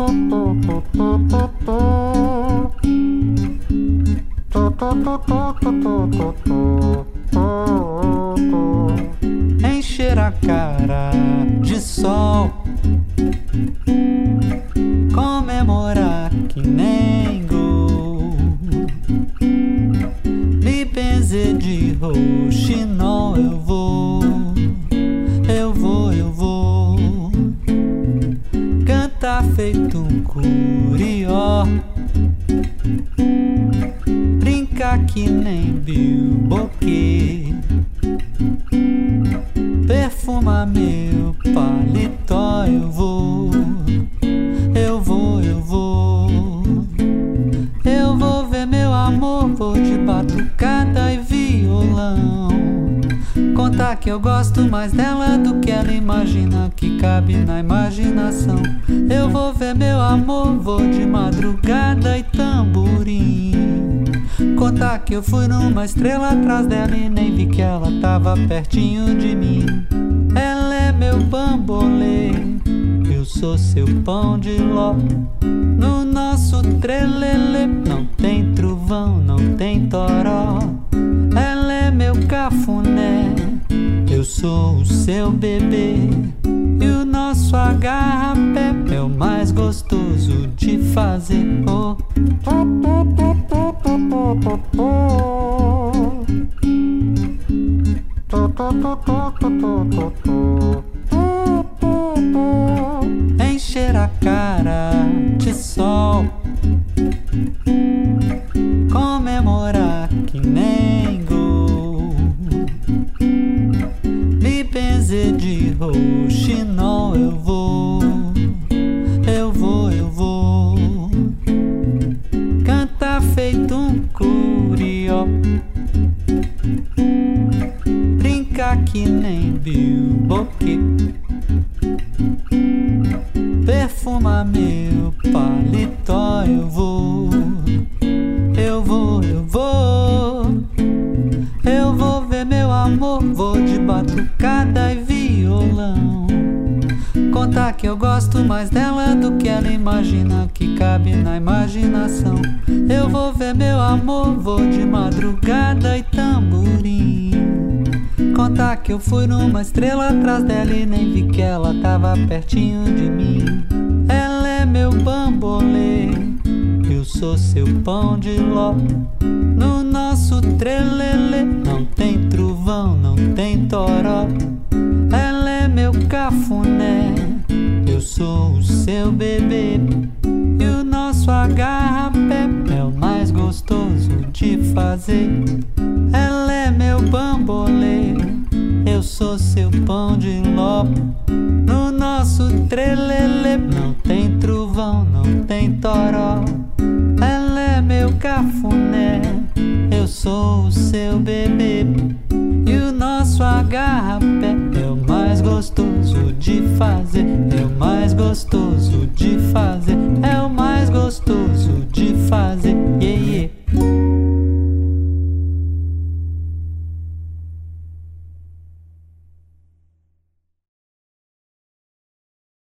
Encher a cara de sol, comemorar que nem gol, me benzer de roxinol. Eu vou cantar feito um curió, brincar que nem bilboquê, perfumar meu paletó. Eu vou ver meu amor, vou de batucada e violão, contar que eu gosto mais dela do que ela imagina que cabe na imaginação. Eu vou ver meu amor, vou de madrugada e tamborim, contar que eu fui numa estrela atrás dela e nem vi que ela tava pertinho de mim. Ela é meu bambolê, eu sou seu pão de ló. No nosso trelelê não tem trovão, não tem toró. Ela é meu cafuné, eu sou o seu bebê. E o nosso agarra-pé é o mais gostoso de fazer. Encher a cara de sol, comemorar que nem gol, me benzer de roxinol. Eu vou cantar feito um curió, brincar que nem bilboquê, perfumar meu paletó. Eu vou ver meu amor, vou de batucada e violão, contar que eu gosto mais dela do que ela imagina que cabe na imaginação. Eu vou ver meu amor, vou de madrugada e tamborim, contar que eu fui numa estrela atrás dela e nem vi que ela tava pertinho de mim. Ela é meu bambolê, eu sou seu pão de ló. No nosso trelelê não tem trovão, não tem toró. Ela é meu cafuné, eu sou o seu bebê. E o nosso agarra-pé é o mais gostoso de fazer. Ela é meu bambolê, eu sou seu pão de ló. No nosso trelelê não tem trovão, não tem toró. Ela é meu cafuné, eu sou o seu bebê. E o nosso agarra-pé é o mais gostoso de fazer. É o mais gostoso de fazer. É o mais gostoso.